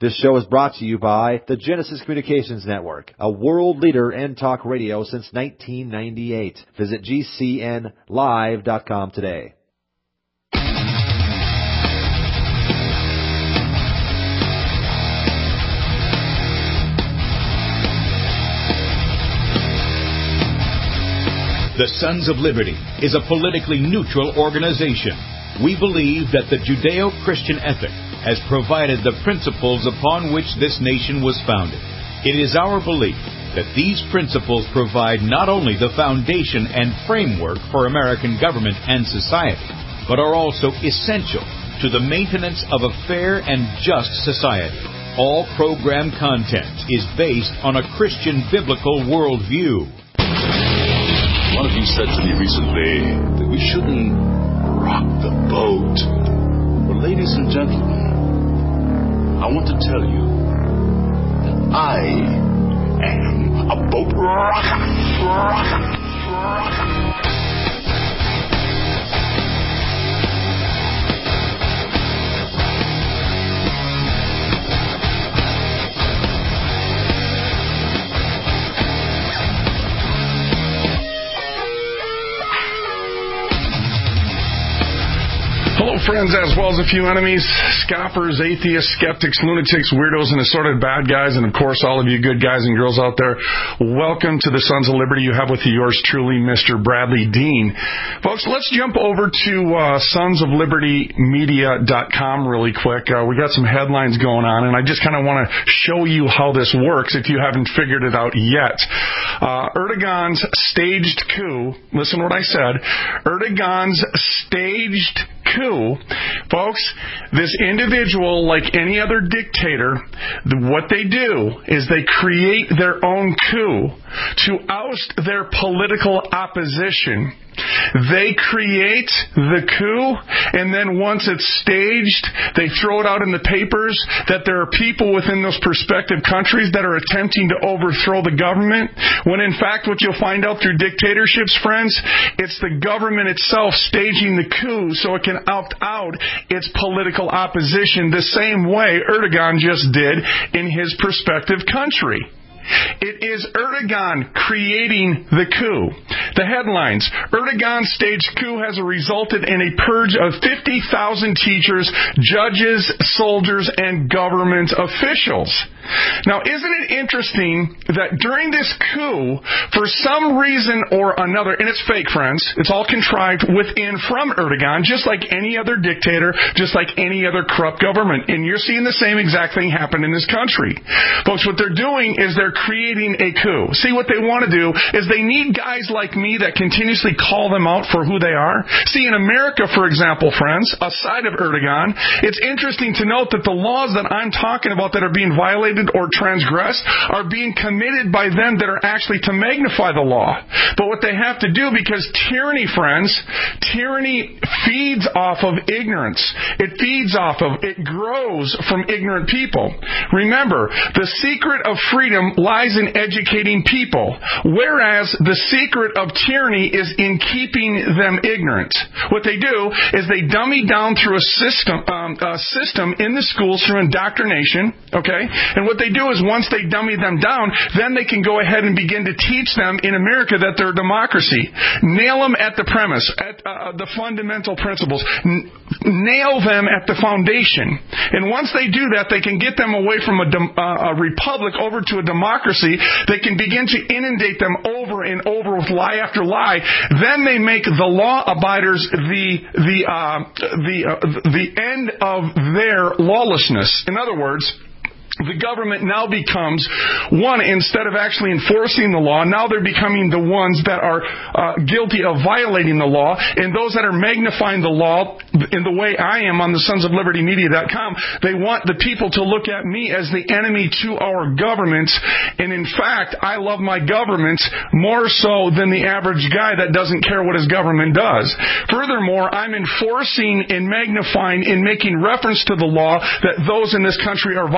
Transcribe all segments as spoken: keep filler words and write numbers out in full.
This show is brought to you by the Genesis Communications Network, a world leader in talk radio since nineteen ninety-eight. Visit G C N live dot com today. The Sons of Liberty is a politically neutral organization. We believe that the Judeo-Christian ethic has provided the principles upon which this nation was founded. It is our belief that these principles provide not only the foundation and framework for American government and society, but are also essential to the maintenance of a fair and just society. All program content is based on a Christian biblical worldview. One of you said to me recently that we shouldn't rock the boat. Well, ladies and gentlemen, I want to tell you that I am a boat rocker. Rocker. Rocker. Hello, friends, as well as a few enemies, scoffers, atheists, skeptics, lunatics, weirdos, and assorted bad guys, and, of course, all of you good guys and girls out there. Welcome to the Sons of Liberty. You have with you yours truly, Mister Bradley Dean. Folks, let's jump over to uh, sons of liberty media dot com really quick. Uh, we got some headlines going on, and I just kind of want to show you how this works if you haven't figured it out yet. Uh, Erdogan's staged coup, listen to what I said, Erdogan's staged coup, folks, this individual, like any other dictator, what they do is they create their own coup to oust their political opposition. They create the coup, and then once it's staged, they throw it out in the papers that there are people within those prospective countries that are attempting to overthrow the government, when in fact what you'll find out through dictatorships, friends, it's the government itself staging the coup so it can opt out its political opposition the same way Erdogan just did in his prospective country. It is Erdogan creating the coup. The headlines: Erdogan's staged coup has resulted in a purge of fifty thousand teachers, judges, soldiers, and government officials. Now, isn't it interesting that during this coup, for some reason or another, and it's fake, friends, it's all contrived within from Erdogan, just like any other dictator, just like any other corrupt government. And you're seeing the same exact thing happen in this country. Folks, what they're doing is they're creating a coup. See, what they want to do is they need guys like me that continuously call them out for who they are. See, in America, for example, friends, aside of Erdogan, it's interesting to note that the laws that I'm talking about that are being violated or transgressed are being committed by them that are actually to magnify the law. But what they have to do, because tyranny, friends, tyranny feeds off of ignorance. It feeds off of, it grows from ignorant people. Remember, the secret of freedom lies in educating people, whereas the secret of tyranny is in keeping them ignorant. What they do is they dummy down through a system, um, a system in the schools through indoctrination, okay? And what they do is once they dummy them down, then they can go ahead and begin to teach them in America that they're a democracy. Nail them at the premise, at uh, the fundamental principles. N- nail them at the foundation. And once they do that, they can get them away from a, dem- uh, a republic over to a democracy. They can begin to inundate them over and over with lie after lie. Then they make the law abiders the the uh, the uh, the end of their lawlessness. In other words, the government now becomes one, instead of actually enforcing the law, now they're becoming the ones that are uh, guilty of violating the law, and those that are magnifying the law in the way I am on the sons of liberty media dot com, they want the people to look at me as the enemy to our government, and in fact, I love my government more so than the average guy that doesn't care what his government does. Furthermore, I'm enforcing and magnifying and making reference to the law that those in this country are violating,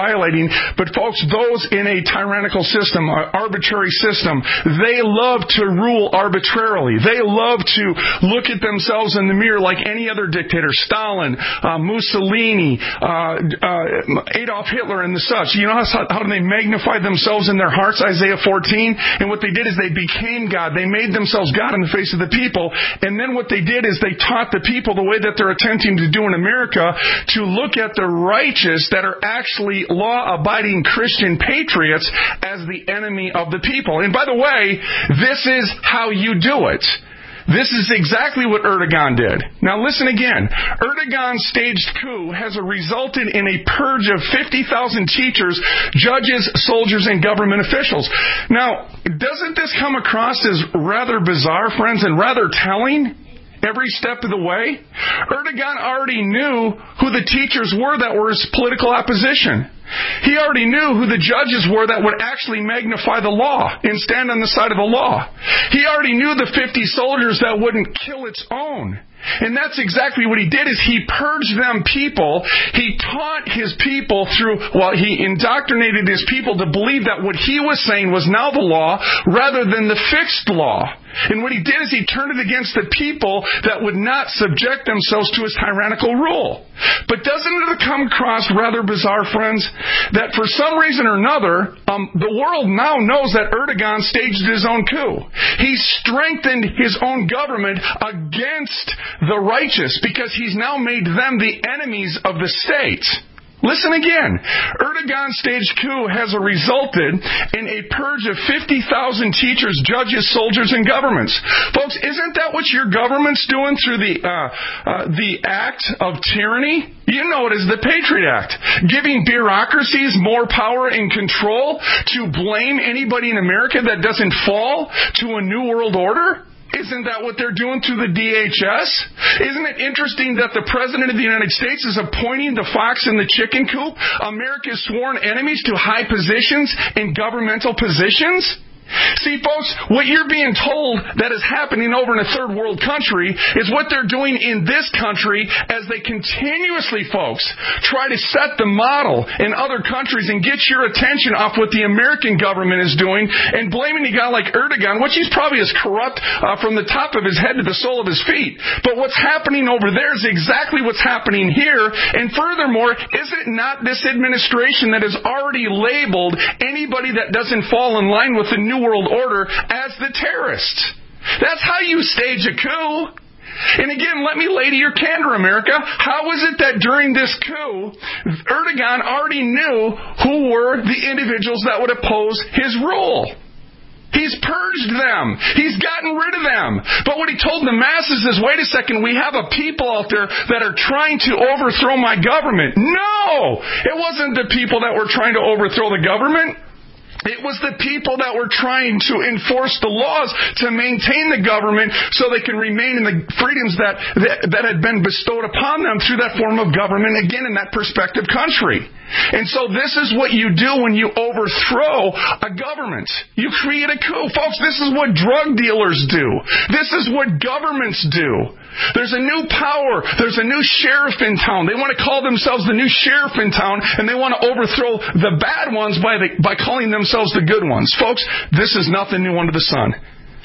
happening. But folks, those in a tyrannical system, an arbitrary system, they love to rule arbitrarily. They love to look at themselves in the mirror like any other dictator, Stalin, uh, Mussolini, uh, uh, Adolf Hitler, and the such. You know how, how do they magnify themselves in their hearts? Isaiah fourteen. And what they did is they became God. They made themselves God in the face of the people. And then what they did is they taught the people the way that they're attempting to do in America to look at the righteous that are actually law-abiding Christian patriots as the enemy of the people. And by the way, this is how you do it. This is exactly what Erdogan did. Now listen again. Erdogan's staged coup has resulted in a purge of fifty thousand teachers, judges, soldiers, and government officials. Now, doesn't this come across as rather bizarre, friends, and rather telling? Every step of the way? Erdogan already knew who the teachers were that were his political opposition. He already knew who the judges were that would actually magnify the law and stand on the side of the law. He already knew the fifty soldiers that wouldn't kill its own. And that's exactly what he did, is he purged them people. He taught his people through, well, he indoctrinated his people to believe that what he was saying was now the law rather than the fixed law. And what he did is he turned it against the people that would not subject themselves to his tyrannical rule. But doesn't it come across rather bizarre, friends, that for some reason or another, um, the world now knows that Erdogan staged his own coup. He strengthened his own government against the righteous because he's now made them the enemies of the state. Listen again. Erdogan's staged coup has resulted in a purge of fifty thousand teachers, judges, soldiers, and governments. Folks, isn't that what your government's doing through the uh, uh, the act of tyranny? You know it as the Patriot Act. Giving bureaucracies more power and control to blame anybody in America that doesn't fall to a new world order? Isn't that what they're doing through the D H S? Isn't it interesting that the President of the United States is appointing the fox in the chicken coop, America's sworn enemies, to high positions in governmental positions? See, folks, what you're being told that is happening over in a third world country is what they're doing in this country as they continuously, folks, try to set the model in other countries and get your attention off what the American government is doing and blaming a guy like Erdogan, which he's probably as corrupt uh, from the top of his head to the sole of his feet. But what's happening over there is exactly what's happening here. And furthermore, is it not this administration that has already labeled anybody that doesn't fall in line with the New World Order as the terrorists? That's how you stage a coup. And again, let me lay to your candor, America. How is it that during this coup, Erdogan already knew who were the individuals that would oppose his rule? He's purged them. He's gotten rid of them. But what he told the masses is, wait a second, we have a people out there that are trying to overthrow my government. No! It wasn't the people that were trying to overthrow the government. It was the people that were trying to enforce the laws to maintain the government so they can remain in the freedoms that, that, that had been bestowed upon them through that form of government, again, in that prospective country. And so this is what you do when you overthrow a government. You create a coup. Folks, this is what drug dealers do. This is what governments do. There's a new power. There's a new sheriff in town. They want to call themselves the new sheriff in town, and they want to overthrow the bad ones by the, by calling themselves the good ones. Folks, this is nothing new under the sun.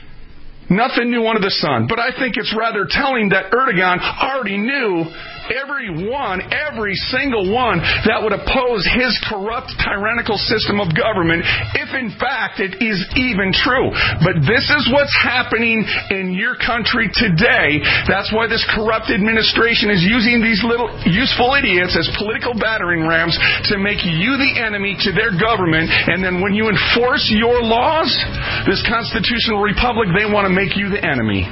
Nothing new under the sun. But I think it's rather telling that Erdogan already knew every one, every single one that would oppose his corrupt, tyrannical system of government, if in fact it is even true. But this is what's happening in your country today. That's why this corrupt administration is using these little useful idiots as political battering rams to make you the enemy to their government. And then when you enforce your laws, this constitutional republic, they want to make you the enemy.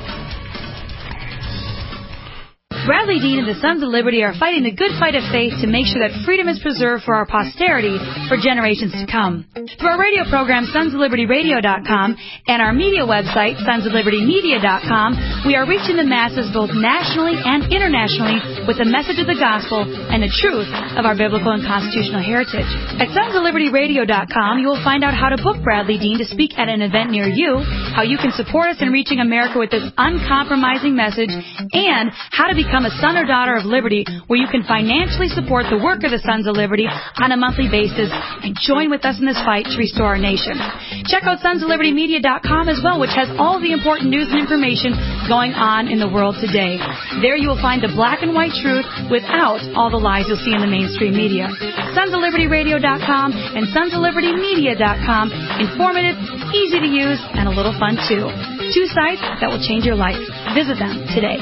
Bradley Dean and the Sons of Liberty are fighting the good fight of faith to make sure that freedom is preserved for our posterity for generations to come. Through our radio program, sons of liberty radio dot com, and our media website, sons of liberty media dot com, we are reaching the masses both nationally and internationally with the message of the gospel and the truth of our biblical and constitutional heritage. At sons of liberty radio dot com, you will find out how to book Bradley Dean to speak at an event near you, how you can support us in reaching America with this uncompromising message, and how to become become a son or daughter of Liberty, where you can financially support the work of the Sons of Liberty on a monthly basis and join with us in this fight to restore our nation. Check out sons of liberty media dot com as well, which has all the important news and information going on in the world today. There you will find the black and white truth without all the lies you'll see in the mainstream media. sons of liberty radio dot com and sons of liberty media dot com. Informative, easy to use, and a little fun too. Two sites that will change your life. Visit them today.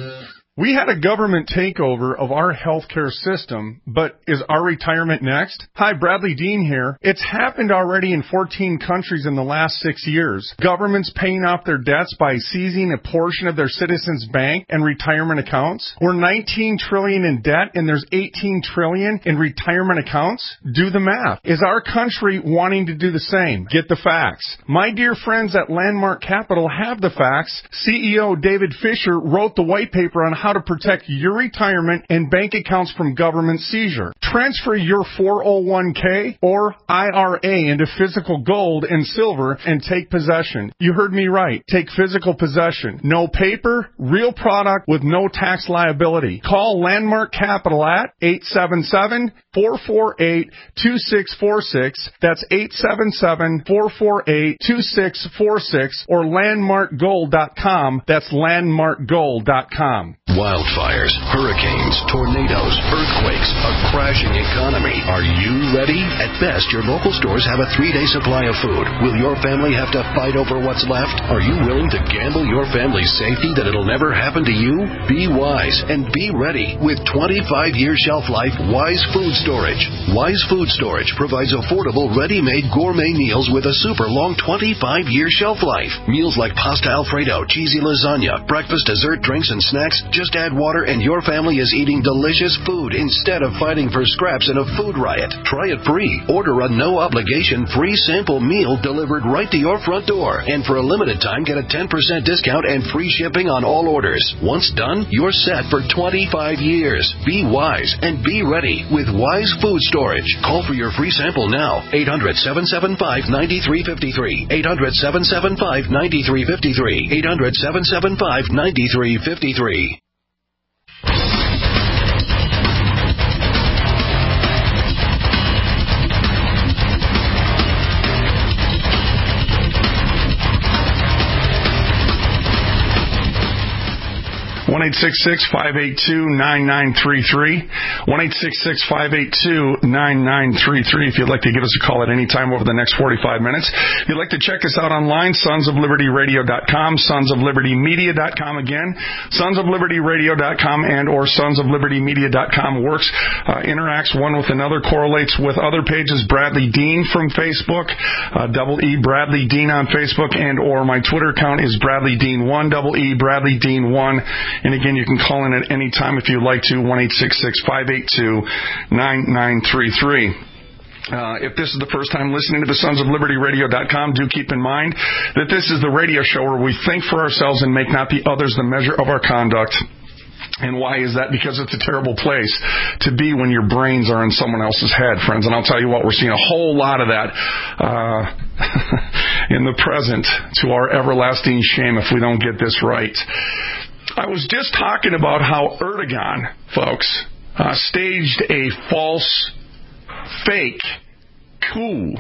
We had a government takeover of our healthcare system, but is our retirement next? Hi, Bradley Dean here. It's happened already in fourteen countries in the last six years. Governments paying off their debts by seizing a portion of their citizens' bank and retirement accounts. We're nineteen trillion dollars in debt and there's eighteen trillion dollars in retirement accounts. Do the math. Is our country wanting to do the same? Get the facts. My dear friends at Landmark Capital have the facts. C E O David Fisher wrote the white paper on how to protect your retirement and bank accounts from government seizure. Transfer your four oh one k or I R A into physical gold and silver and take possession. You heard me right. Take physical possession. No paper, real product with no tax liability. Call Landmark Capital at eight seven seven, four four eight, two six four six. That's eight seven seven, four four eight, two six four six or landmark gold dot com. That's landmark gold dot com. Wildfires, hurricanes, tornadoes, earthquakes, a crashing economy. Are you ready? At best, your local stores have a three-day supply of food. Will your family have to fight over what's left? Are you willing to gamble your family's safety that it'll never happen to you? Be wise and be ready with twenty-five year shelf life Wise Food Storage. Wise Food Storage provides affordable, ready-made gourmet meals with a super long twenty-five year shelf life. Meals like pasta Alfredo, cheesy lasagna, breakfast, dessert, drinks, and snacks. Just add water and your family is eating delicious food instead of fighting for scraps in a food riot. Try it free. Order a no-obligation free sample meal delivered right to your front door. And for a limited time, get a ten percent discount and free shipping on all orders. Once done, you're set for twenty-five years. Be wise and be ready with Wise Food Storage. Call for your free sample now. eight hundred, seven seven five, nine three five three. eight hundred, seven seven five, nine three five three. eight hundred, seven seven five, nine three five three. one eight six six, five eight two, nine nine three three. one eight six six, five eight two, nine nine three three if you'd like to give us a call at any time over the next forty-five minutes. If you'd like to check us out online, sons of liberty radio dot com, sons of liberty media dot com again, sons of liberty radio dot com and or sons of liberty media dot com works, uh, interacts one with another, correlates with other pages. Bradley Dean from Facebook, uh, double E Bradley Dean on Facebook, and or my Twitter account is Bradley Dean one, double E Bradley Dean one. And again, you can call in at any time if you'd like to, one eight six six, five eight two, nine nine three three. Uh, if this is the first time listening to the sons of liberty radio dot com, do keep in mind that this is the radio show where we think for ourselves and make not the others the measure of our conduct. And why is that? Because it's a terrible place to be when your brains are in someone else's head, friends. And I'll tell you what, we're seeing a whole lot of that uh, in the present, to our everlasting shame if we don't get this right. I was just talking about how Erdogan, folks, uh, staged a false, fake coup.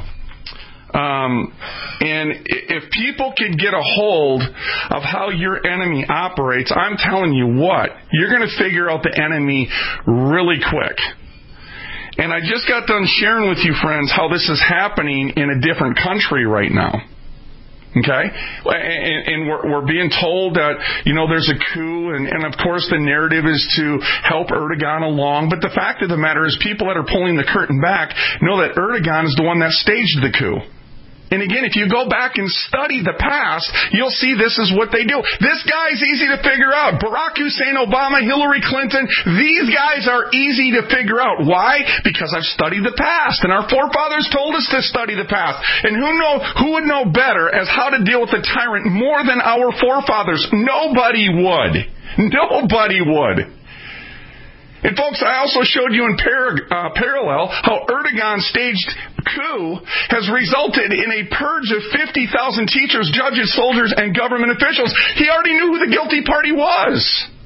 Um, and if people could get a hold of how your enemy operates, I'm telling you what, you're going to figure out the enemy really quick. And I just got done sharing with you, friends, how this is happening in a different country right now. Okay? And, and we're, we're being told that, you know, there's a coup, and, and of course the narrative is to help Erdogan along. But the fact of the matter is people that are pulling the curtain back know that Erdogan is the one that staged the coup. And again, if you go back and study the past, you'll see this is what they do. This guy's easy to figure out. Barack Hussein Obama, Hillary Clinton, these guys are easy to figure out. Why? Because I've studied the past, and our forefathers told us to study the past. And who know who would know better as how to deal with a tyrant more than our forefathers? Nobody would. Nobody would. And folks, I also showed you in par- uh, parallel how Erdogan's staged coup has resulted in a purge of fifty thousand teachers, judges, soldiers, and government officials. He already knew who the guilty party was.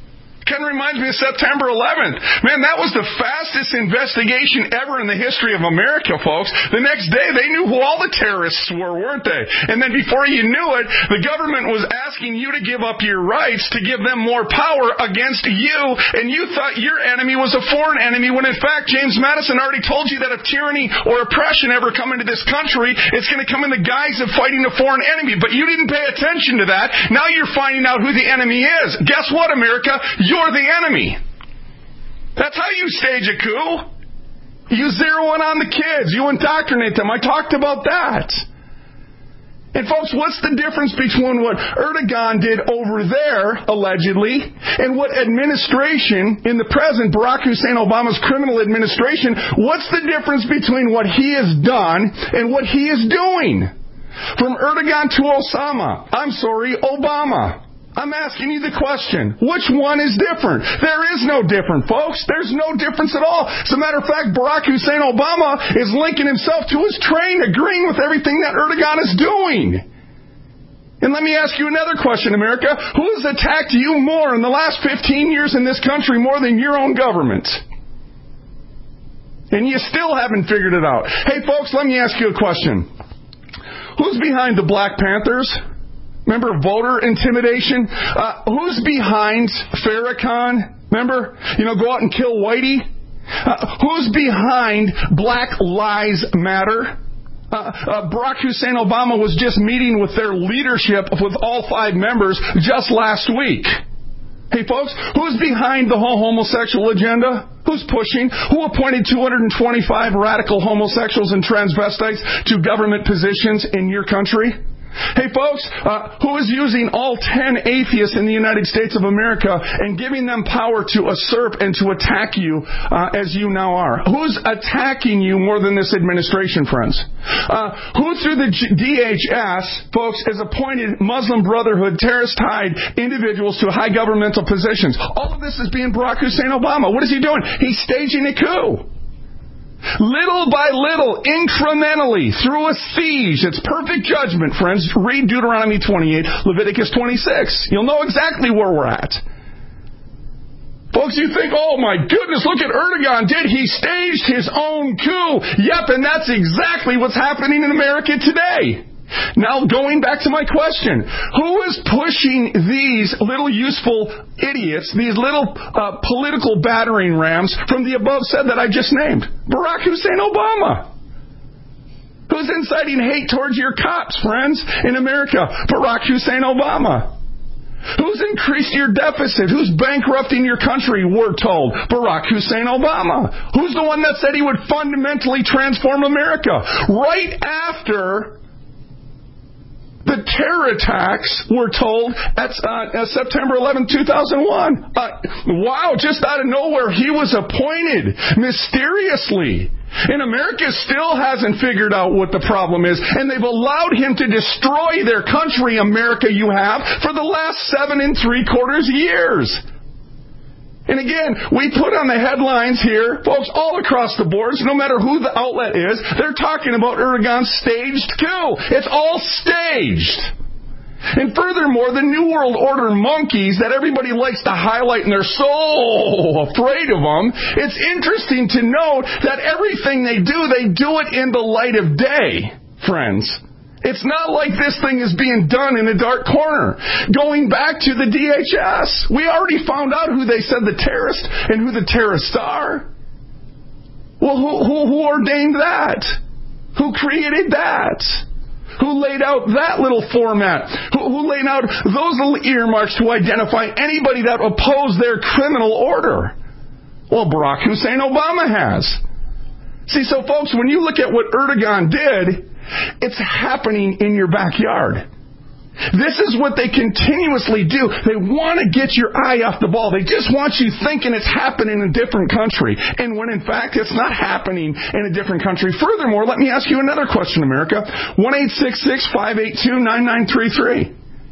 Kind of reminds me of September eleventh. Man, that was the fastest investigation ever in the history of America, folks. The next day, they knew who all the terrorists were, weren't they? And then before you knew it, the government was asking you to give up your rights to give them more power against you, and you thought your enemy was a foreign enemy, when in fact, James Madison already told you that if tyranny or oppression ever come into this country, it's going to come in the guise of fighting a foreign enemy. But you didn't pay attention to that. Now you're finding out who the enemy is. Guess what, America? You're the enemy. That's how you stage a coup. You zero in on the kids. You indoctrinate them. I talked about that. And folks, what's the difference between what Erdogan did over there, allegedly, and what administration in the present, Barack Hussein Obama's criminal administration, what's the difference between what he has done and what he is doing? From Erdogan to Osama. I'm sorry, Obama. I'm asking you the question, which one is different? There is no different, folks. There's no difference at all. As a matter of fact, Barack Hussein Obama is linking himself to his train, agreeing with everything that Erdogan is doing. And let me ask you another question, America. Who has attacked you more in the last fifteen years in this country more than your own government? And you still haven't figured it out. Hey, folks, let me ask you a question. Who's behind the Black Panthers? Remember voter intimidation? Uh, who's behind Farrakhan? Remember? You know, go out and kill Whitey? Uh, who's behind Black Lives Matter? Uh, uh, Barack Hussein Obama was just meeting with their leadership with all five members just last week. Hey, folks, who's behind the whole homosexual agenda? Who's pushing? Who appointed two hundred twenty-five radical homosexuals and transvestites to government positions in your country? Hey, folks, uh, who is using all ten atheists in the United States of America and giving them power to usurp and to attack you uh, as you now are? Who's attacking you more than this administration, friends? Uh, who through the G- D H S, folks, has appointed Muslim Brotherhood, terrorist-tied individuals to high governmental positions? All of this is being Barack Hussein Obama. What is he doing? He's staging a coup. Little by little, incrementally, through a siege. It's perfect judgment, friends. Read Deuteronomy twenty-eight, Leviticus twenty-six. You'll know exactly where we're at. Folks, you think, oh my goodness, look at Erdogan did. He staged his own coup. Yep, and that's exactly what's happening in America today. Now, going back to my question, who is pushing these little useful idiots, these little uh, political battering rams from the above said that I just named? Barack Hussein Obama. Who's inciting hate towards your cops, friends, in America? Barack Hussein Obama. Who's increased your deficit? Who's bankrupting your country, we're told? Barack Hussein Obama. Who's the one that said he would fundamentally transform America? Right after the terror attacks, we're told, at uh, September eleventh, two thousand one. Uh, wow, just out of nowhere, he was appointed mysteriously. And America still hasn't figured out what the problem is. And they've allowed him to destroy their country, America, you have, for the last seven and three quarters years. And again, we put on the headlines here, folks, all across the boards, no matter who the outlet is, they're talking about Erdogan's staged coup. It's all staged. And furthermore, the New World Order monkeys that everybody likes to highlight and they're so afraid of them, it's interesting to note that everything they do, they do it in the light of day, friends. It's not like this thing is being done in a dark corner. Going back to the D H S, we already found out who they said the terrorists and who the terrorists are. Well, who, who, who ordained that? Who created that? Who laid out that little format? Who, who laid out those little earmarks to identify anybody that opposed their criminal order? Well, Barack Hussein Obama has. See, so folks, when you look at what Erdogan did, it's happening in your backyard. This is what they continuously do. They want to get your eye off the ball. They just want you thinking it's happening in a different country. And when in fact it's not happening in a different country. Furthermore, let me ask you another question, America. one eight six six, five eight two, nine nine three three.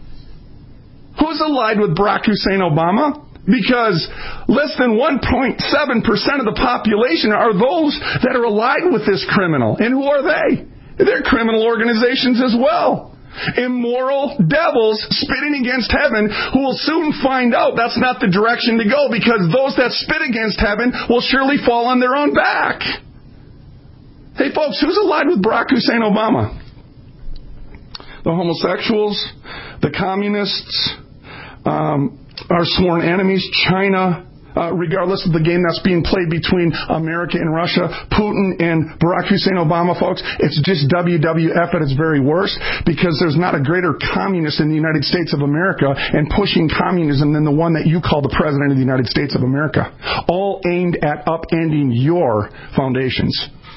Who's allied with Barack Hussein Obama? Because less than one point seven percent of the population are those that are allied with this criminal. And who are they? They're criminal organizations as well. Immoral devils spitting against heaven who will soon find out that's not the direction to go, because those that spit against heaven will surely fall on their own back. Hey folks, who's allied with Barack Hussein Obama? The homosexuals, the communists, um, our sworn enemies, China, Uh, regardless of the game that's being played between America and Russia, Putin and Barack Hussein Obama, folks, it's just W W F at its very worst, because there's not a greater communist in the United States of America and pushing communism than the one that you call the President of the United States of America, all aimed at upending your foundations.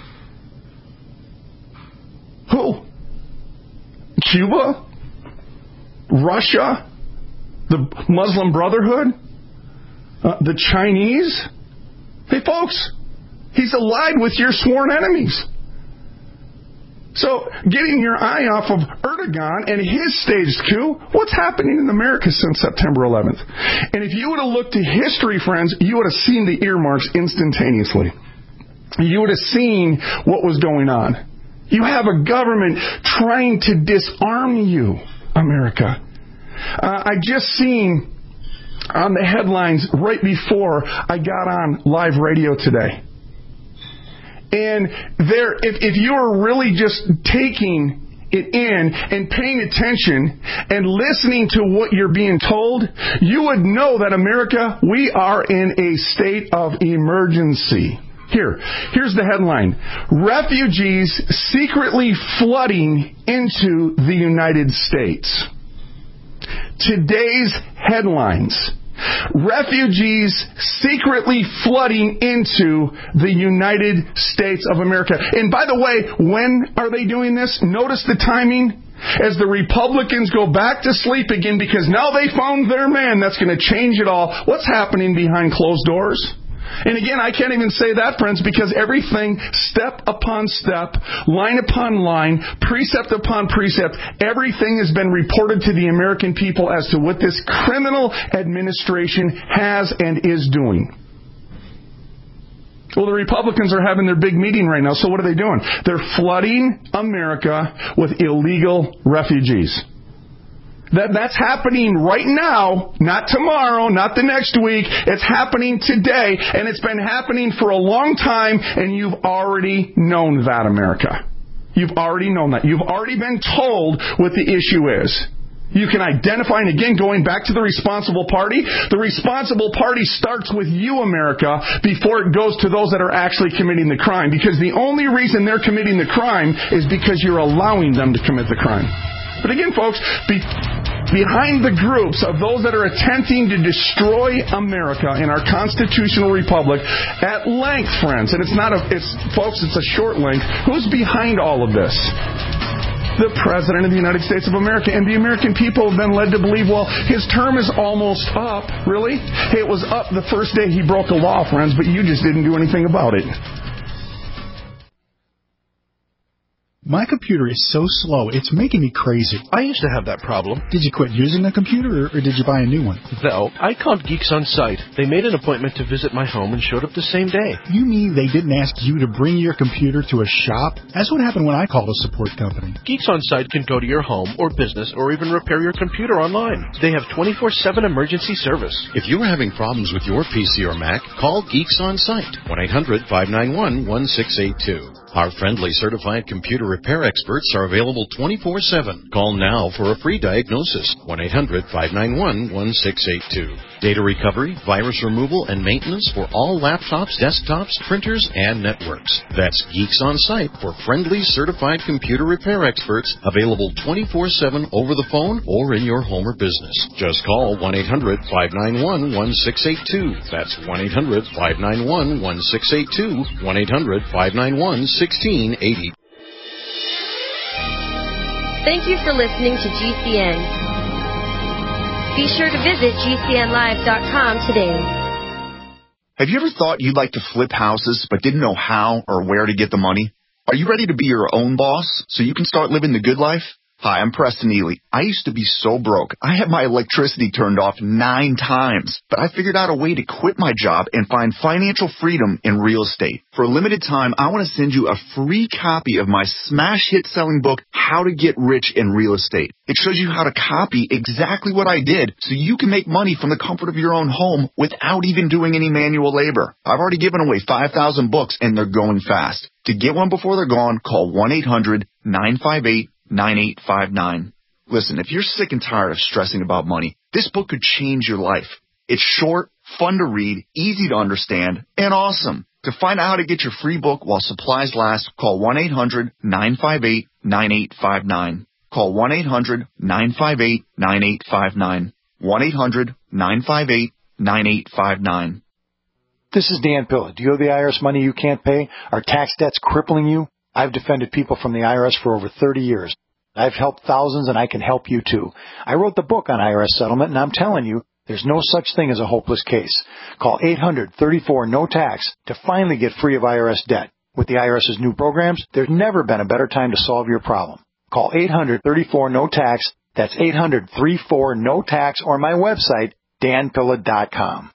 Who? Cuba? Russia? The Muslim Brotherhood? Uh, the Chinese? Hey, folks, he's allied with your sworn enemies. So, getting your eye off of Erdogan and his staged coup, what's happening in America since September eleventh? And if you would have looked to history, friends, you would have seen the earmarks instantaneously. You would have seen what was going on. You have a government trying to disarm you, America. Uh, I just seen on the headlines right before I got on live radio today. And there, if, if you're really just taking it in and paying attention and listening to what you're being told, you would know that America, we are in a state of emergency. Here, here's the headline. Refugees secretly flooding into the United States. Today's headlines. Refugees secretly flooding into the United States of America. And by the way, when are they doing this? Notice the timing. As the Republicans go back to sleep again because now they found their man that's going to change it all. What's happening behind closed doors? And again, I can't even say that, friends, because everything, step upon step, line upon line, precept upon precept, everything has been reported to the American people as to what this criminal administration has and is doing. Well, the Republicans are having their big meeting right now, so what are they doing? They're flooding America with illegal refugees. That, that's happening right now, not tomorrow, not the next week. It's happening today, and it's been happening for a long time, and you've already known that, America. You've already known that. You've already been told what the issue is. You can identify, and again, going back to the responsible party, the responsible party starts with you, America, before it goes to those that are actually committing the crime, because the only reason they're committing the crime is because you're allowing them to commit the crime. But again, folks, be, behind the groups of those that are attempting to destroy America and our constitutional republic at length, friends, and it's not a, it's, folks, it's a short length. Who's behind all of this? The President of the United States of America. And the American people have been led to believe, well, his term is almost up. Really? Hey, it was up the first day he broke a law, friends, but you just didn't do anything about it. My computer is so slow, it's making me crazy. I used to have that problem. Did you quit using the computer, or, or did you buy a new one? No, I called Geeks On Site. They made an appointment to visit my home and showed up the same day. You mean they didn't ask you to bring your computer to a shop? That's what happened when I called a support company. Geeks On Site can go to your home or business or even repair your computer online. They have twenty-four seven emergency service. If you're having problems with your P C or Mac, call Geeks On Site, one eight hundred five nine one one six eight two. Our friendly certified computer repair experts are available twenty-four seven. Call now for a free diagnosis, one eight hundred five nine one one six eight two. Data recovery, virus removal, and maintenance for all laptops, desktops, printers, and networks. That's Geeks On Site for friendly certified computer repair experts, available twenty-four seven over the phone or in your home or business. Just call one eight hundred five nine one one six eight two. That's one eight hundred five nine one one six eight two, one eight hundred five nine one one six eight zero. Thank you for listening to G C N. Be sure to visit G C N live dot com today. Have you ever thought you'd like to flip houses but didn't know how or where to get the money? Are you ready to be your own boss so you can start living the good life? Hi, I'm Preston Ely. I used to be so broke. I had my electricity turned off nine times, but I figured out a way to quit my job and find financial freedom in real estate. For a limited time, I want to send you a free copy of my smash hit selling book, How to Get Rich in Real Estate. It shows you how to copy exactly what I did so you can make money from the comfort of your own home without even doing any manual labor. I've already given away five thousand books and they're going fast. To get one before they're gone, call one eight hundred nine five eight nine eight five nine. Listen, if you're sick and tired of stressing about money, this book could change your life. It's short, fun to read, easy to understand, and awesome. To find out how to get your free book while supplies last, call one eight hundred nine five eight nine eight five nine. Call one eight hundred nine five eight nine eight five nine. one eight hundred nine five eight nine eight five nine. This is Dan Pilla. Do you owe the I R S money you can't pay? Are tax debts crippling you? I've defended people from the I R S for over thirty years. I've helped thousands, and I can help you, too. I wrote the book on I R S settlement, and I'm telling you, there's no such thing as a hopeless case. Call eight hundred thirty-four no tax to finally get free of I R S debt. With the IRS's new programs, there's never been a better time to solve your problem. Call eight hundred thirty-four no tax. That's eight hundred thirty-four no tax, or my website, dan pilla dot com.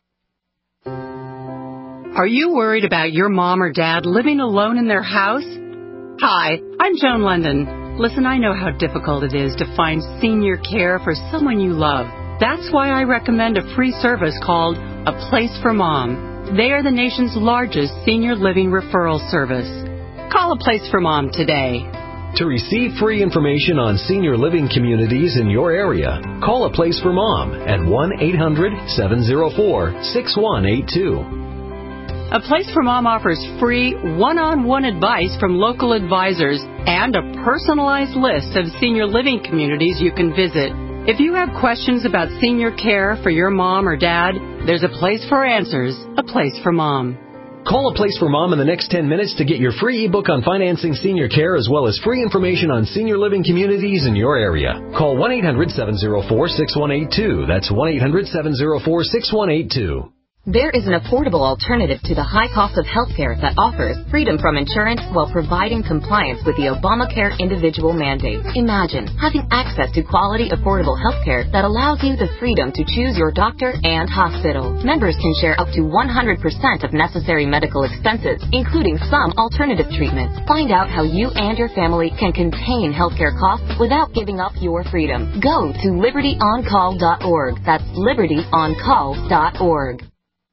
Are you worried about your mom or dad living alone in their house? Hi, I'm Joan London. Listen, I know how difficult it is to find senior care for someone you love. That's why I recommend a free service called A Place for Mom. They are the nation's largest senior living referral service. Call A Place for Mom today. To receive free information on senior living communities in your area, call A Place for Mom at one eight hundred seven oh four six one eight two. A Place for Mom offers free one-on-one advice from local advisors and a personalized list of senior living communities you can visit. If you have questions about senior care for your mom or dad, there's a place for answers, A Place for Mom. Call A Place for Mom in the next ten minutes to get your free ebook on financing senior care, as well as free information on senior living communities in your area. Call one eight hundred seven oh four six one eight two. That's one eight hundred seven oh four six one eight two. There is an affordable alternative to the high cost of healthcare that offers freedom from insurance while providing compliance with the Obamacare individual mandate. Imagine having access to quality, affordable healthcare that allows you the freedom to choose your doctor and hospital. Members can share up to one hundred percent of necessary medical expenses, including some alternative treatments. Find out how you and your family can contain healthcare costs without giving up your freedom. Go to liberty on call dot org. That's liberty on call dot org.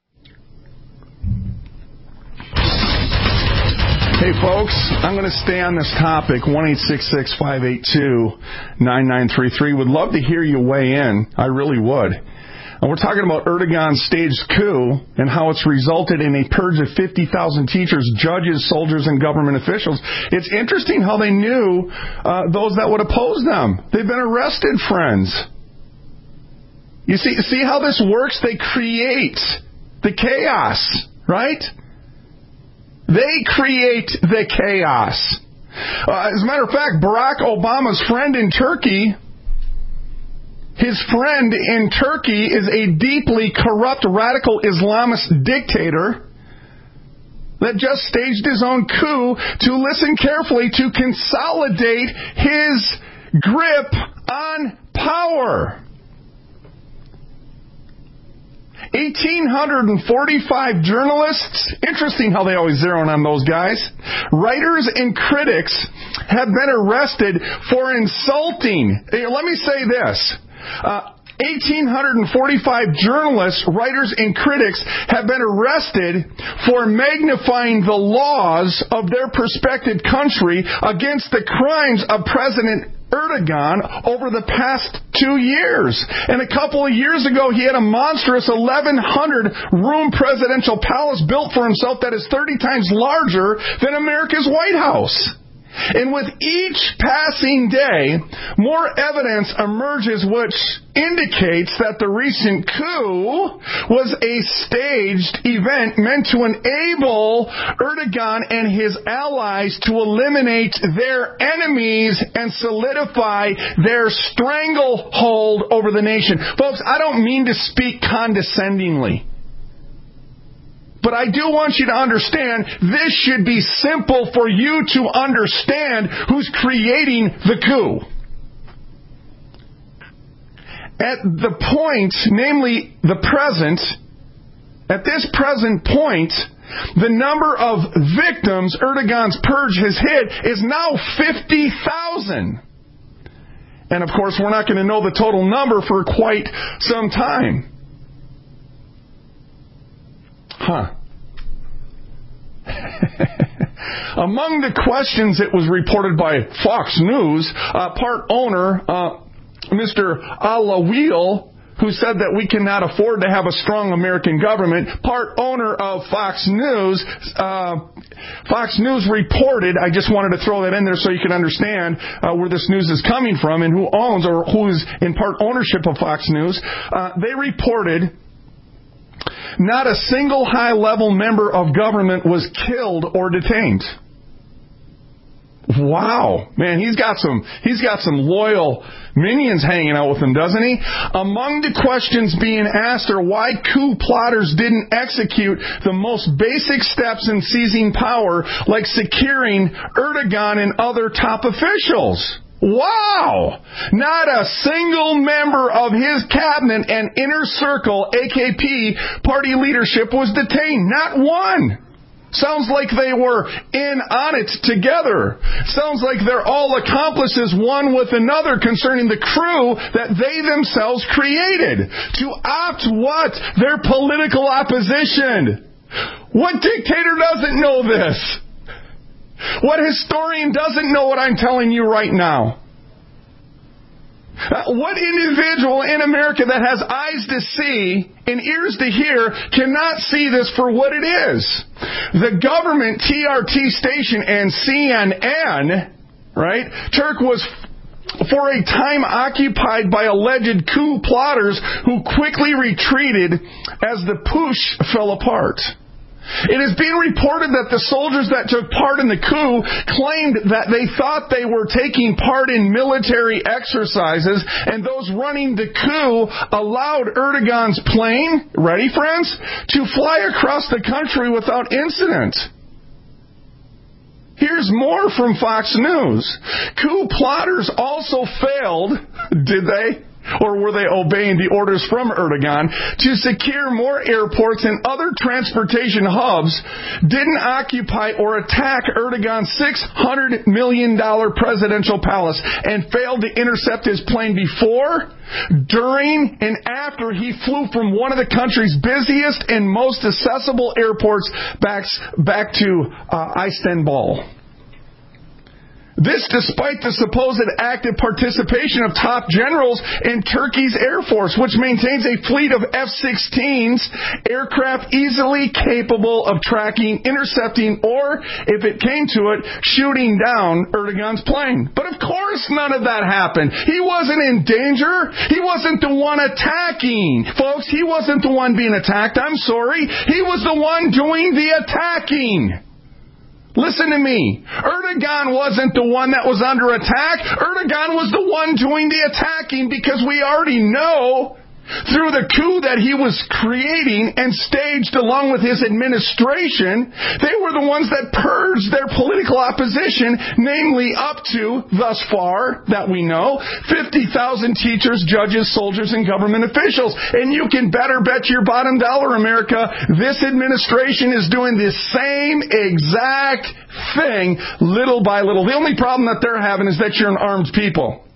Hey, folks, I'm going to stay on this topic, one eight six six, five eight two, nine nine three three. Would love to hear you weigh in. I really would. And we're talking about Erdogan's staged coup and how it's resulted in a purge of fifty thousand teachers, judges, soldiers, and government officials. It's interesting how they knew uh, those that would oppose them. They've been arrested, friends. You see, see how this works? They create the chaos, right? They create the chaos. Uh, as a matter of fact, Barack Obama's friend in Turkey, his friend in Turkey is a deeply corrupt radical Islamist dictator that just staged his own coup to, listen carefully, to consolidate his grip on power. one thousand eight hundred forty-five journalists, interesting how they always zero in on those guys, writers and critics have been arrested for insulting. Let me say this. Uh, one thousand eight hundred forty-five journalists, writers, and critics have been arrested for magnifying the laws of their prospective country against the crimes of President Erdogan over the past two years. And a couple of years ago, he had a monstrous eleven hundred room presidential palace built for himself that is thirty times larger than America's White House. And with each passing day, more evidence emerges which indicates that the recent coup was a staged event meant to enable Erdogan and his allies to eliminate their enemies and solidify their stranglehold over the nation. Folks, I don't mean to speak condescendingly. But I do want you to understand, this should be simple for you to understand who's creating the coup. at the point, namely the present, at this present point, the number of victims Erdogan's purge has hit is now fifty thousand. And of course, we're not going to know the total number for quite some time. Huh. Among the questions, it was reported by Fox News, uh, part owner, uh, Mister Alawil, who said that we cannot afford to have a strong American government, part owner of Fox News. Uh, Fox News reported, I just wanted to throw that in there so you can understand uh, where this news is coming from and who owns or who is in part ownership of Fox News. Uh, they reported not a single high-level member of government was killed or detained. Wow. Man, he's got some he's got some loyal minions hanging out with him, doesn't he? Among the questions being asked are why coup plotters didn't execute the most basic steps in seizing power, like securing Erdogan and other top officials. Wow! Not a single member of his cabinet and inner circle, A K P, party leadership was detained. Not one. Sounds like they were in on it together. Sounds like they're all accomplices one with another concerning the crew that they themselves created to opt what? Their political opposition. What dictator doesn't know this? What historian doesn't know what I'm telling you right now? Uh, what individual in America that has eyes to see and ears to hear cannot see this for what it is? The government T R T station and C N N, right? Turk was for a time occupied by alleged coup plotters who quickly retreated as the putsch fell apart. It is being reported that the soldiers that took part in the coup claimed that they thought they were taking part in military exercises, and those running the coup allowed Erdogan's plane, ready friends, to fly across the country without incident. Here's more from Fox News. Coup plotters also failed, did they? Or were they obeying the orders from Erdogan to secure more airports and other transportation hubs, didn't occupy or attack Erdogan's six hundred million dollars presidential palace, and failed to intercept his plane before, during, and after he flew from one of the country's busiest and most accessible airports back, back to uh, Istanbul. This despite the supposed active participation of top generals in Turkey's Air Force, which maintains a fleet of F sixteens, aircraft easily capable of tracking, intercepting, or, if it came to it, shooting down Erdogan's plane. But of course none of that happened. He wasn't in danger. He wasn't the one attacking. Folks, he wasn't the one being attacked. I'm sorry. He was the one doing the attacking. Listen to me. Erdogan wasn't the one that was under attack. Erdogan was the one doing the attacking, because we already know through the coup that he was creating and staged along with his administration, they were the ones that purged their political opposition, namely up to, thus far, that we know, fifty thousand teachers, judges, soldiers, and government officials. And you can better bet your bottom dollar, America, this administration is doing the same exact thing, little by little. The only problem that they're having is that you're an armed people.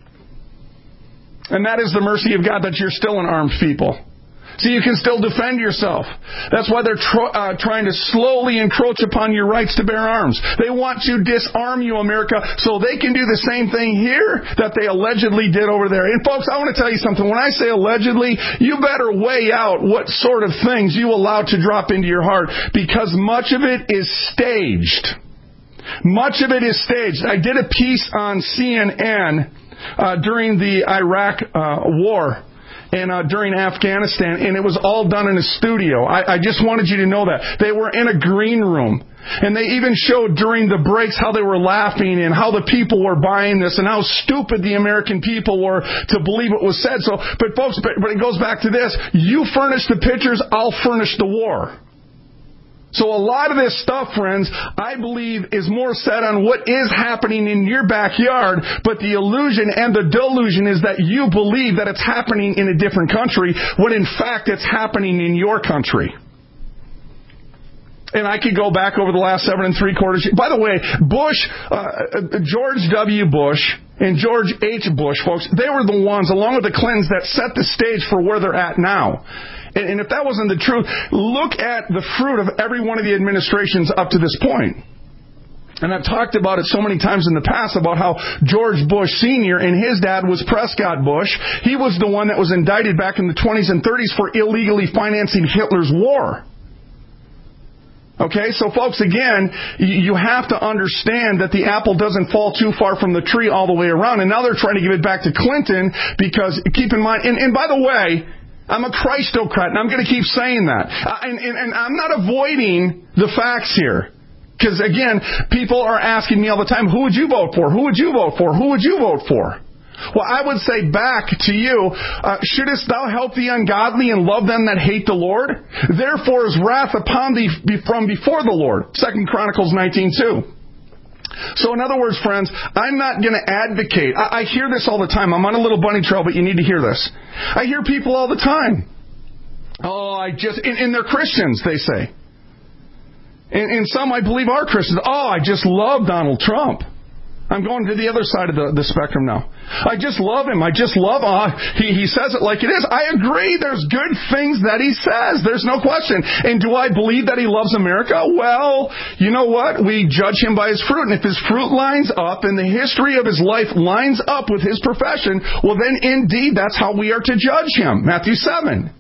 And that is the mercy of God, that you're still an armed people. So you can still defend yourself. That's why they're tr- uh, trying to slowly encroach upon your rights to bear arms. They want to disarm you, America, so they can do the same thing here that they allegedly did over there. And folks, I want to tell you something. When I say allegedly, you better weigh out what sort of things you allow to drop into your heart, because much of it is staged. Much of it is staged. I did a piece on C N N Uh, during the Iraq uh, war and uh, during Afghanistan, and it was all done in a studio. I, I just wanted you to know that. They were in a green room, and they even showed during the breaks how they were laughing and how the people were buying this and how stupid the American people were to believe what was said. So, but folks, but, but it goes back to this. You furnish the pictures, I'll furnish the war. So a lot of this stuff, friends, I believe is more set on what is happening in your backyard, but the illusion and the delusion is that you believe that it's happening in a different country, when in fact it's happening in your country. And I could go back over the last seven and three quarters. By the way, Bush, uh, George W. Bush and George H. Bush, folks, they were the ones, along with the Clintons, that set the stage for where they're at now. And, and if that wasn't the truth, look at the fruit of every one of the administrations up to this point. And I've talked about it so many times in the past about how George Bush Senior and his dad was Prescott Bush. He was the one that was indicted back in the twenties and thirties for illegally financing Hitler's war. Okay, so folks, again, you have to understand that the apple doesn't fall too far from the tree all the way around. And now they're trying to give it back to Clinton because, keep in mind, and, and by the way, I'm a Christocrat, and I'm going to keep saying that. Uh, and, and, and I'm not avoiding the facts here. Because, again, people are asking me all the time, who would you vote for? Who would you vote for? Who would you vote for? Well, I would say back to you, uh, shouldest thou help the ungodly and love them that hate the Lord? Therefore is wrath upon thee from before the Lord. Second Chronicles nineteen two. So in other words, friends, I'm not going to advocate. I, I hear this all the time. I'm on a little bunny trail, but you need to hear this. I hear people all the time. Oh, I just, and, and they're Christians, they say. And, and some I believe are Christians. Oh, I just love Donald Trump. I'm going to the other side of the, the spectrum now. I just love him. I just love him. Uh, he, he says it like it is. I agree. There's good things that he says. There's no question. And do I believe that he loves America? Well, you know what? We judge him by his fruit. And if his fruit lines up and the history of his life lines up with his profession, well, then indeed that's how we are to judge him. Matthew seven.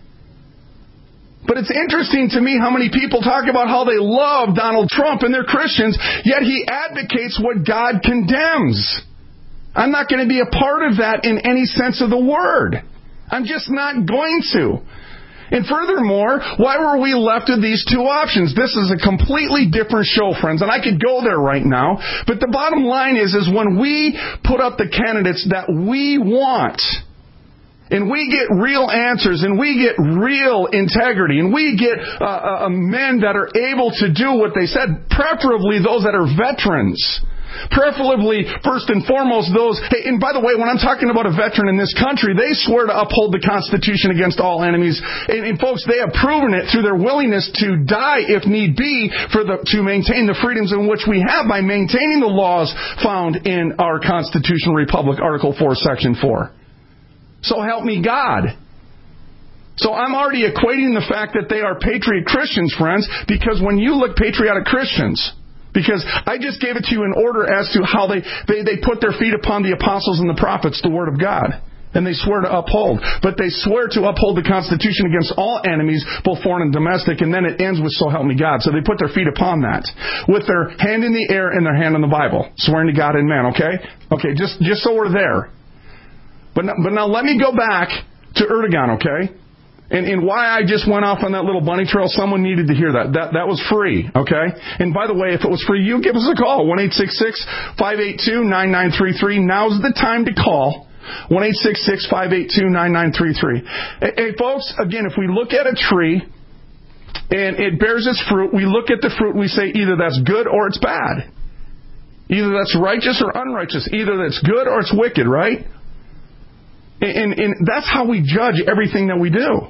But it's interesting to me how many people talk about how they love Donald Trump and they're Christians, yet he advocates what God condemns. I'm not going to be a part of that in any sense of the word. I'm just not going to. And furthermore, why were we left with these two options? This is a completely different show, friends, and I could go there right now. But the bottom line is, is when we put up the candidates that we want, and we get real answers, and we get real integrity, and we get uh, uh, men that are able to do what they said, preferably those that are veterans. Preferably, first and foremost, those... Hey, and by the way, when I'm talking about a veteran in this country, they swear to uphold the Constitution against all enemies. And, and folks, they have proven it through their willingness to die, if need be, for the to maintain the freedoms in which we have by maintaining the laws found in our Constitutional Republic, Article four, Section four. So help me God. So I'm already equating the fact that they are patriot Christians, friends, because when you look patriotic Christians, because I just gave it to you in order as to how they, they, they put their feet upon the apostles and the prophets, the Word of God. And they swear to uphold. But they swear to uphold the Constitution against all enemies, both foreign and domestic, and then it ends with so help me God. So they put their feet upon that, with their hand in the air and their hand on the Bible, swearing to God and man, okay? Okay, just, just so we're there. But now, but now let me go back to Erdogan, okay? And, and why I just went off on that little bunny trail, someone needed to hear that. That that was free, okay? And by the way, if it was free, you give us a call, one eight six six, five eight two, nine nine three three. Now's the time to call, one eight six six, five eight two, nine nine three three. Hey, hey, folks, again, if we look at a tree and it bears its fruit, we look at the fruit and we say either that's good or it's bad. Either that's righteous or unrighteous. Either that's good or it's wicked, right? And, and that's how we judge everything that we do.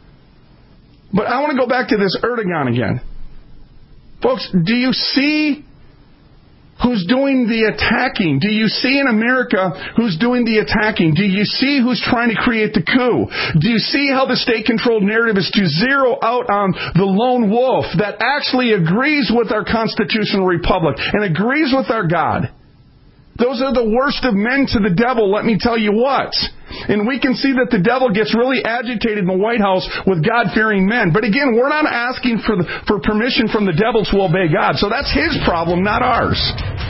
But I want to go back to this Erdogan again. Folks, do you see who's doing the attacking? Do you see in America who's doing the attacking? Do you see who's trying to create the coup? Do you see how the state-controlled narrative is to zero out on the lone wolf that actually agrees with our constitutional republic and agrees with our God? Those are the worst of men to the devil, let me tell you what. And we can see that the devil gets really agitated in the White House with God-fearing men. But again, we're not asking for the, for permission from the devil to obey God. So that's his problem, not ours.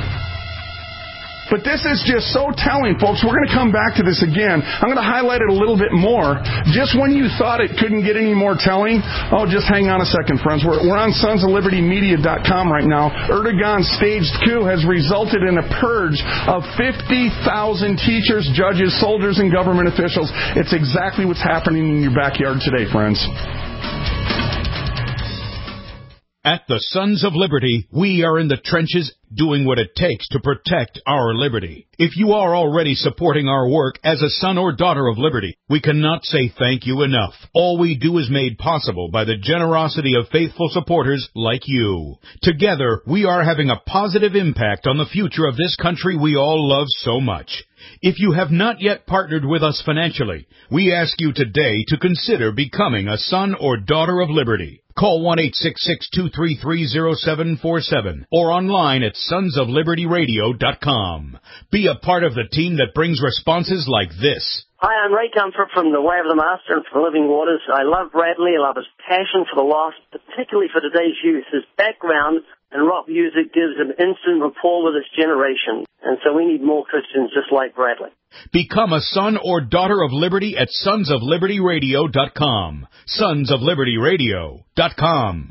But this is just so telling, folks. We're going to come back to this again. I'm going to highlight it a little bit more. Just when you thought it couldn't get any more telling, oh, just hang on a second, friends. We're, we're on sons of liberty media dot com right now. Erdogan's staged coup has resulted in a purge of fifty thousand teachers, judges, soldiers, and government officials. It's exactly what's happening in your backyard today, friends. At the Sons of Liberty, we are in the trenches doing what it takes to protect our liberty. If you are already supporting our work as a son or daughter of liberty, we cannot say thank you enough. All we do is made possible by the generosity of faithful supporters like you. Together, we are having a positive impact on the future of this country we all love so much. If you have not yet partnered with us financially, we ask you today to consider becoming a son or daughter of liberty. Call one eight six six, two three three, zero seven four seven or online at sons of liberty radio dot com. Be a part of the team that brings responses like this. Hi, I'm Ray Comfort from The Way of the Master and from Living Waters. I love Bradley. I love his passion for the lost, particularly for today's youth. His background in rock music gives an instant rapport with his generation. And so we need more Christians just like Bradley. Become a son or daughter of liberty at sons of liberty radio dot com. sons of liberty radio dot com.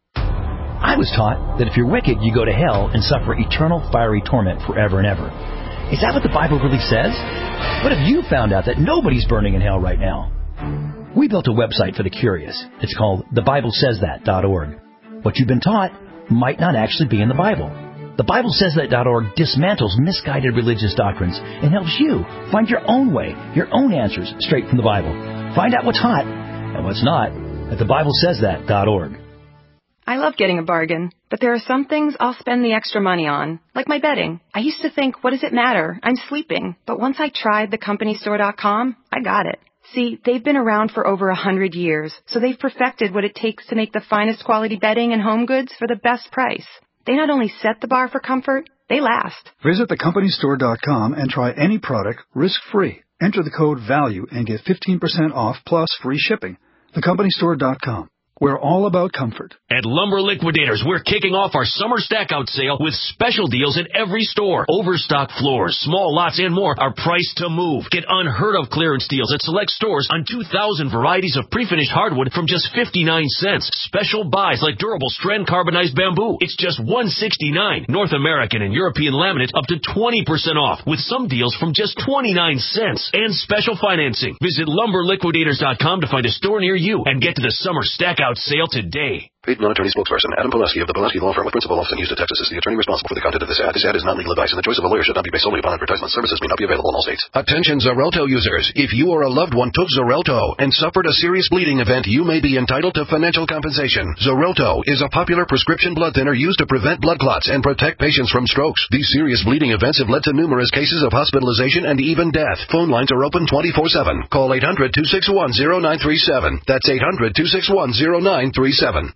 I was taught that if you're wicked, you go to hell and suffer eternal fiery torment forever and ever. Is that what the Bible really says? What if you found out that nobody's burning in hell right now? We built a website for the curious. It's called the bible says that dot org. What you've been taught might not actually be in the Bible. The Bible Says That dot org dismantles misguided religious doctrines and helps you find your own way, your own answers straight from the Bible. Find out what's hot and what's not at the bible says that dot org. I love getting a bargain, but there are some things I'll spend the extra money on, like my bedding. I used to think, what does it matter? I'm sleeping. But once I tried the company store dot com, I got it. See, they've been around for over a hundred years, so they've perfected what it takes to make the finest quality bedding and home goods for the best price. They not only set the bar for comfort, they last. Visit the company store dot com and try any product risk-free. Enter the code VALUE and get fifteen percent off plus free shipping. the company store dot com. We're all about comfort. At Lumber Liquidators, we're kicking off our summer stack-out sale with special deals at every store. Overstock floors, small lots, and more are priced to move. Get unheard-of clearance deals at select stores on two thousand varieties of pre-finished hardwood from just fifty-nine cents. Special buys like durable strand carbonized bamboo. It's just one sixty-nine. North American and European laminate up to twenty percent off, with some deals from just twenty-nine cents. And special financing. Visit lumber liquidators dot com to find a store near you and get to the summer stack-out sale today. Paid non-attorney spokesperson Adam Pulaski of the Pulaski Law Firm with principal office in Houston, Texas is the attorney responsible for the content of this ad. This ad is not legal advice, and the choice of a lawyer should not be based solely upon advertisement. Services may not be available in all states. Attention Xarelto users. If you or a loved one took Xarelto and suffered a serious bleeding event, you may be entitled to financial compensation. Xarelto is a popular prescription blood thinner used to prevent blood clots and protect patients from strokes. These serious bleeding events have led to numerous cases of hospitalization and even death. Phone lines are open twenty-four seven. Call eight hundred, two six one, zero nine three seven. That's eight hundred, two six one, zero nine three seven.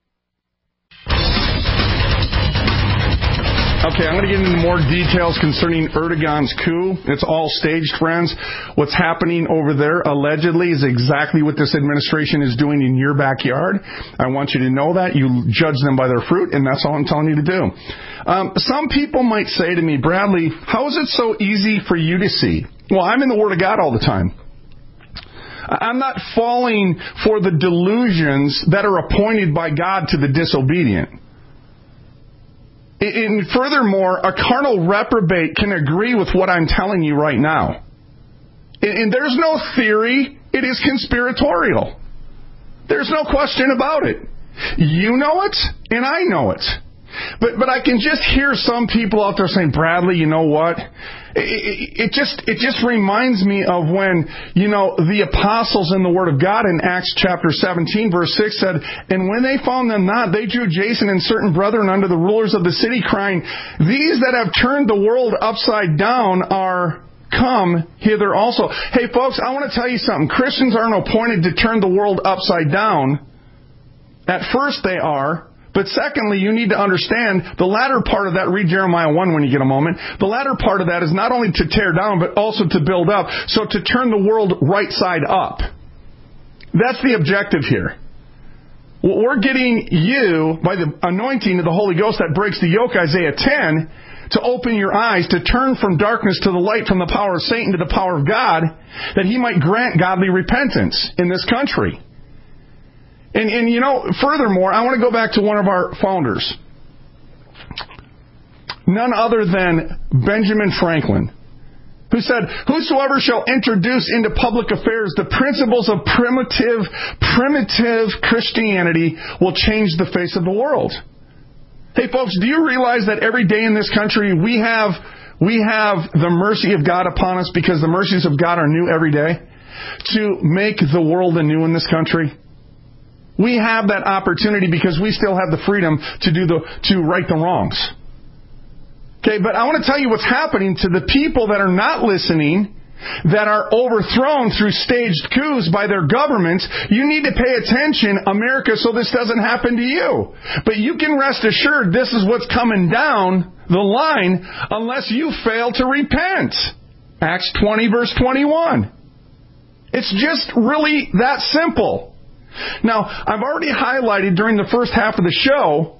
Okay, I'm going to get into more details concerning Erdogan's coup. It's all staged, friends. What's happening over there, allegedly, is exactly what this administration is doing in your backyard. I want you to know that. You judge them by their fruit, and that's all I'm telling you to do. Um, some people might say to me, Bradley, how is it so easy for you to see? Well, I'm in the Word of God all the time. I'm not falling for the delusions that are appointed by God to the disobedient. And furthermore, a carnal reprobate can agree with what I'm telling you right now. And there's no theory. It is conspiratorial. There's no question about it. You know it, and I know it. But but I can just hear some people out there saying, Bradley, you know what? It, it, it just it just reminds me of when, you know, the apostles in the Word of God in Acts chapter seventeen, verse six said, and when they found them not, they drew Jason and certain brethren unto the rulers of the city, crying, these that have turned the world upside down are come hither also. Hey, folks, I want to tell you something. Christians aren't appointed to turn the world upside down. At first they are. But secondly, you need to understand the latter part of that. Read Jeremiah one when you get a moment. The latter part of that is not only to tear down, but also to build up. So to turn the world right side up. That's the objective here. We're getting you, by the anointing of the Holy Ghost that breaks the yoke, Isaiah ten, to open your eyes, to turn from darkness to the light, from the power of Satan to the power of God, that He might grant godly repentance in this country. And, and, you know, furthermore, I want to go back to one of our founders. None other than Benjamin Franklin. who said, whosoever shall introduce into public affairs the principles of primitive, primitive Christianity will change the face of the world. Hey, folks, do you realize that every day in this country we have we have the mercy of God upon us because the mercies of God are new every day to make the world anew in this country? We have that opportunity because we still have the freedom to do the to right the wrongs. Okay, but I want to tell you what's happening to the people that are not listening, that are overthrown through staged coups by their governments. You need to pay attention, America, so this doesn't happen to you. But you can rest assured this is what's coming down the line unless you fail to repent. Acts twenty, verse twenty-one. It's just really that simple. Now, I've already highlighted during the first half of the show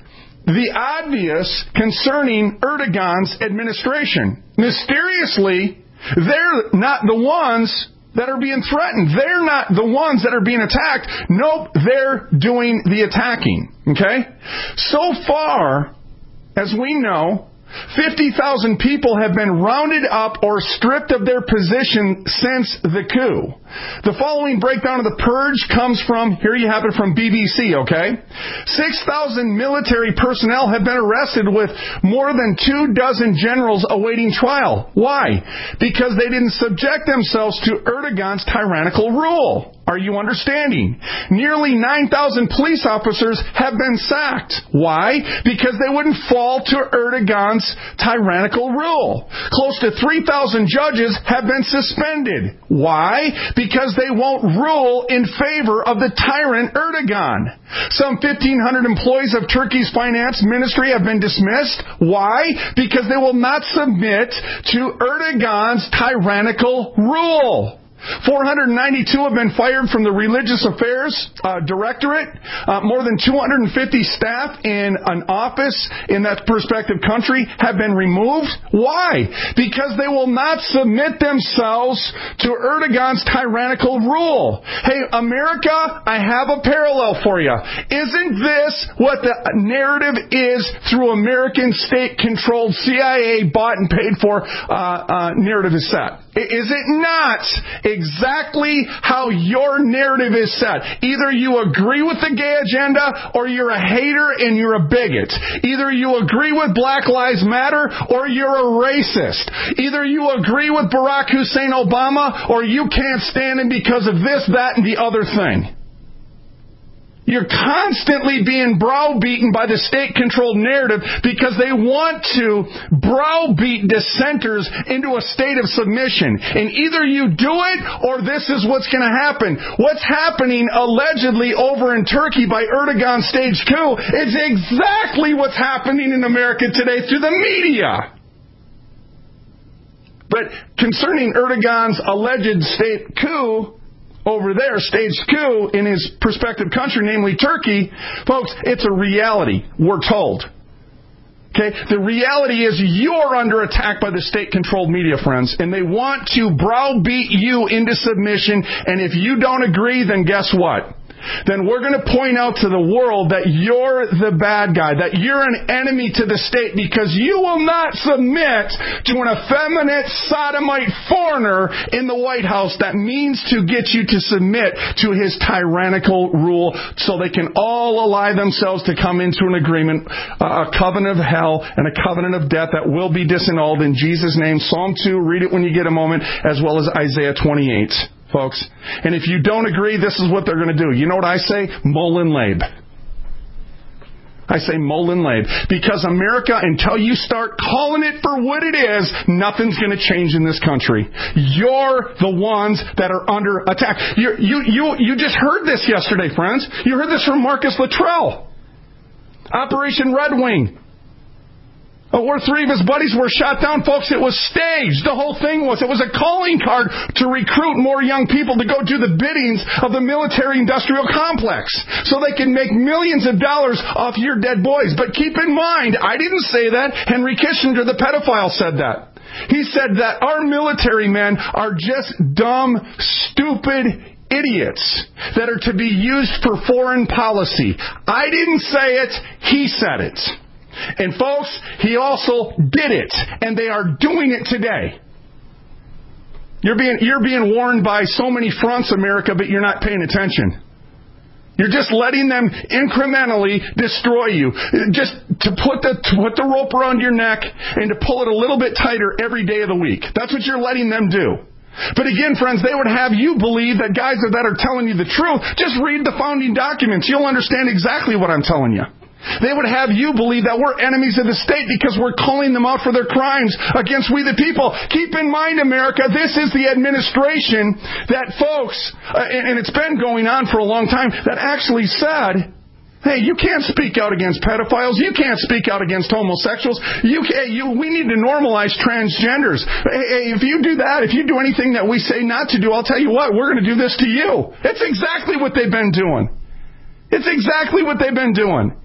the obvious concerning Erdogan's administration. Mysteriously, they're not the ones that are being threatened. They're not the ones that are being attacked. Nope, they're doing the attacking. Okay? So far, as we know, fifty thousand people have been rounded up or stripped of their position since the coup. The following breakdown of the purge comes from, here you have it from B B C, okay? six thousand military personnel have been arrested with more than two dozen generals awaiting trial. Why? Because they didn't subject themselves to Erdogan's tyrannical rule. Are you understanding? Nearly nine thousand police officers have been sacked. Why? Because they wouldn't fall to Erdogan's tyrannical rule. Close to three thousand judges have been suspended. Why? Because they won't rule in favor of the tyrant Erdogan. Some fifteen hundred employees of Turkey's finance ministry have been dismissed. Why? Because they will not submit to Erdogan's tyrannical rule. four hundred ninety-two have been fired from the Religious Affairs uh, Directorate. Uh, more than two hundred fifty staff in an office in that prospective country have been removed. Why? Because they will not submit themselves to Erdogan's tyrannical rule. Hey, America, I have a parallel for you. Isn't this what the narrative is through American state-controlled C I A bought and paid for uh, uh, narrative is set? Is it not exactly how your narrative is set? Either you agree with the gay agenda or you're a hater and you're a bigot. Either you agree with Black Lives Matter or you're a racist. Either you agree with Barack Hussein Obama or you can't stand him because of this, that, and the other thing. You're constantly being browbeaten by the state-controlled narrative because they want to browbeat dissenters into a state of submission. And either you do it or this is what's going to happen. What's happening allegedly over in Turkey by Erdogan's staged coup is exactly what's happening in America today through the media. But concerning Erdogan's alleged state coup over there, staged coup in his prospective country, namely Turkey, folks, it's a reality, we're told. Okay? The reality is you're under attack by the state-controlled media, friends, and they want to browbeat you into submission, and if you don't agree, then guess what? Then we're going to point out to the world that you're the bad guy, that you're an enemy to the state because you will not submit to an effeminate sodomite foreigner in the White House that means to get you to submit to his tyrannical rule so they can all ally themselves to come into an agreement, a covenant of hell and a covenant of death that will be disannulled in Jesus' name. Psalm two, read it when you get a moment, as well as Isaiah twenty-eight. Folks. And if you don't agree, this is what they're going to do. You know what I say? Molin Labe. I say Molin Labe. Because America, until you start calling it for what it is, nothing's going to change in this country. You're the ones that are under attack. You're, you you you just heard this yesterday, friends. You heard this from Marcus Luttrell. Operation Red Wing. Oh, where three of his buddies were shot down, folks, it was staged. The whole thing was, it was a calling card to recruit more young people to go do the biddings of the military-industrial complex so they can make millions of dollars off your dead boys. But keep in mind, I didn't say that. Henry Kissinger, the pedophile, said that. He said that our military men are just dumb, stupid idiots that are to be used for foreign policy. I didn't say it. He said it. And folks, he also did it, and they are doing it today. You're being, you're being warned by so many fronts, America, but you're not paying attention. You're just letting them incrementally destroy you. Just to put the, to put the rope around your neck and to pull it a little bit tighter every day of the week. That's what you're letting them do. But again, friends, they would have you believe that guys that are telling you the truth, just read the founding documents. You'll understand exactly what I'm telling you. They would have you believe that we're enemies of the state because we're calling them out for their crimes against we the people. Keep in mind, America, this is the administration that folks, uh, and it's been going on for a long time, that actually said, hey, you can't speak out against pedophiles. You can't speak out against homosexuals. You, hey, you, we need to normalize transgenders. Hey, hey, if you do that, if you do anything that we say not to do, I'll tell you what, we're going to do this to you. It's exactly what they've been doing. It's exactly what they've been doing.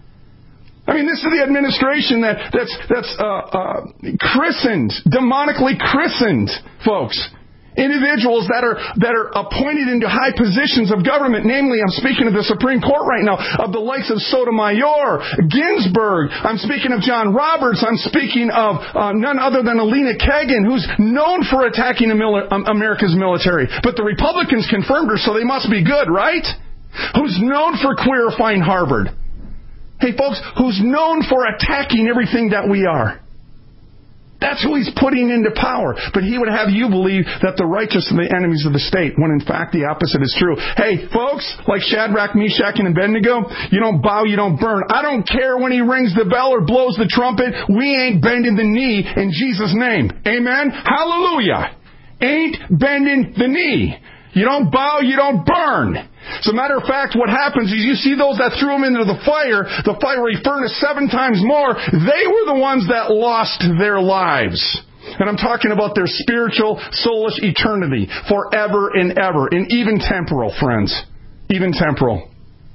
I mean, this is the administration that, that's, that's uh, uh, christened, demonically christened, folks. Individuals that are that are appointed into high positions of government. Namely, I'm speaking of the Supreme Court right now, of the likes of Sotomayor, Ginsburg. I'm speaking of John Roberts. I'm speaking of uh, none other than Elena Kagan, who's known for attacking America's military. But the Republicans confirmed her, so they must be good, right? Who's known for queerifying Harvard. Hey, folks, who's known for attacking everything that we are. That's who he's putting into power. But he would have you believe that the righteous are the enemies of the state, when in fact the opposite is true. Hey, folks, like Shadrach, Meshach, and Abednego, you don't bow, you don't burn. I don't care when he rings the bell or blows the trumpet. We ain't bending the knee in Jesus' name. Amen? Hallelujah. Ain't bending the knee. You don't bow, you don't burn. As a matter of fact, what happens is you see those that threw them into the fire, the fiery furnace seven times more, they were the ones that lost their lives. And I'm talking about their spiritual, soulish eternity, forever and ever, and even temporal, friends. Even temporal.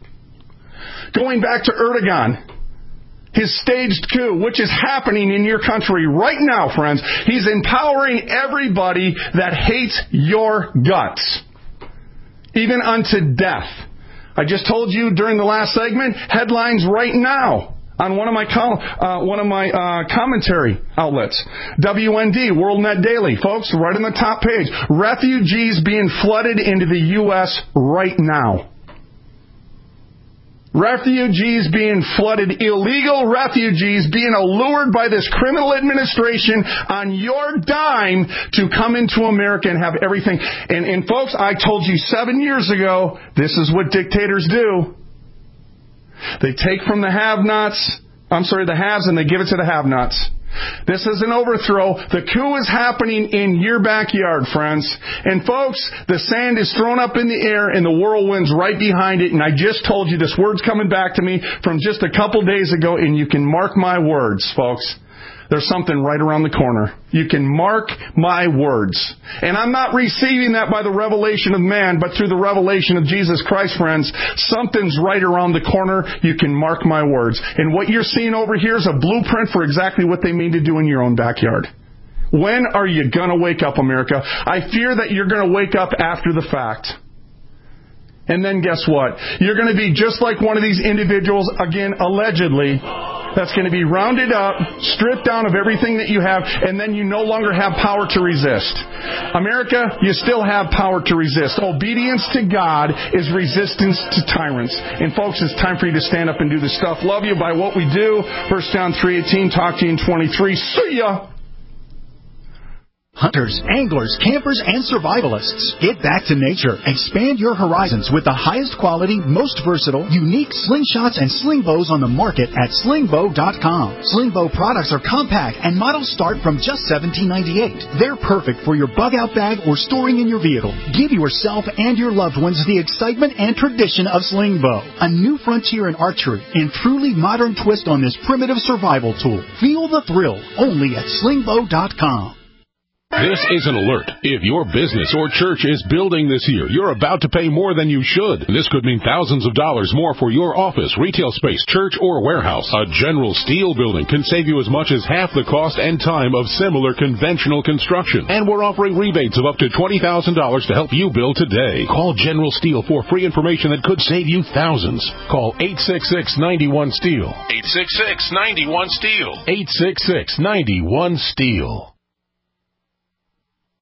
Going back to Erdogan, his staged coup, which is happening in your country right now, friends. He's empowering everybody that hates your guts. Even unto death. I just told you during the last segment, headlines right now on one of my col- uh, one of my uh, commentary outlets, W N D, World Net Daily, folks, right on the top page. Refugees being flooded into the U S right now. Refugees being flooded, illegal refugees being allured by this criminal administration on your dime to come into America and have everything. And, and folks, I told you seven years ago, this is what dictators do. They take from the have-nots, I'm sorry, the haves, and they give it to the have-nots. This is an overthrow. The coup is happening in your backyard, friends. And folks, the sand is thrown up in the air and the whirlwind's right behind it. And I just told you this word's coming back to me from just a couple days ago, and you can mark my words, folks. There's something right around the corner. You can mark my words. And I'm not receiving that by the revelation of man, but through the revelation of Jesus Christ, friends. Something's right around the corner. You can mark my words. And what you're seeing over here is a blueprint for exactly what they mean to do in your own backyard. When are you going to wake up, America? I fear that you're going to wake up after the fact. And then guess what? You're going to be just like one of these individuals, again, allegedly, that's going to be rounded up, stripped down of everything that you have, and then you no longer have power to resist. America, you still have power to resist. Obedience to God is resistance to tyrants. And folks, it's time for you to stand up and do the stuff. Love you by what we do. First John three eighteen, talk to you in twenty-three. See ya! Hunters, anglers, campers, and survivalists. Get back to nature. Expand your horizons with the highest quality, most versatile, unique slingshots and sling bows on the market at sling bow dot com. Sling bow products are compact and models start from just seventeen ninety-eight. They're perfect for your bug out bag or storing in your vehicle. Give yourself and your loved ones the excitement and tradition of sling bow. A new frontier in archery and truly modern twist on this primitive survival tool. Feel the thrill only at sling bow dot com. This is an alert. If your business or church is building this year, you're about to pay more than you should. This could mean thousands of dollars more for your office, retail space, church, or warehouse. A General Steel building can save you as much as half the cost and time of similar conventional construction. And we're offering rebates of up to twenty thousand dollars to help you build today. Call General Steel for free information that could save you thousands. Call eight six six, nine one, STEEL. eight six six, nine one, STEEL. eight six six, nine one, STEEL.